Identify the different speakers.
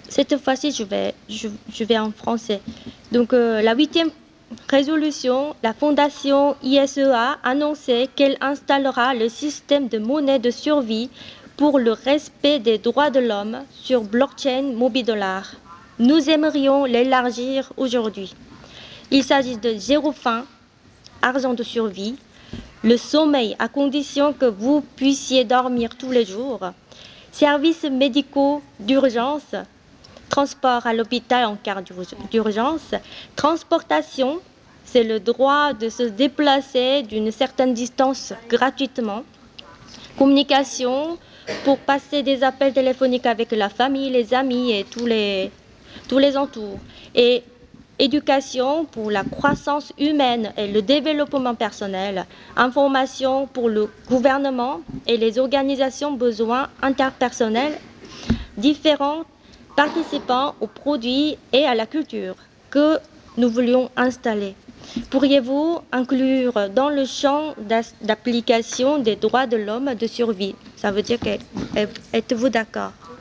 Speaker 1: Cette fois-ci, je vais en français. Donc, la huitième résolution, la fondation ISEA a annoncé qu'elle installera le système de monnaie de survie pour le respect des droits de l'homme sur blockchain Mobidollar. Nous aimerions l'élargir aujourd'hui. Il s'agit de zéro faim, argent de survie, le sommeil à condition que vous puissiez dormir tous les jours, services médicaux d'urgence, transport à l'hôpital en cas d'urgence, transportation, c'est le droit de se déplacer d'une certaine distance gratuitement, communication pour passer des appels téléphoniques avec la famille, les amis et tous les entours, et éducation pour la croissance humaine et le développement personnel, information pour le gouvernement et les organisations besoins interpersonnels différents participant aux produits et à la culture que nous voulions installer. Pourriez-vous inclure dans le champ d'application des droits de l'homme de survie? Ça veut dire que êtes-vous d'accord?